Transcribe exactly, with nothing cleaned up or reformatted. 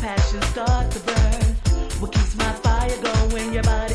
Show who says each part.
Speaker 1: passion start to burn? What keeps my fire going? Your body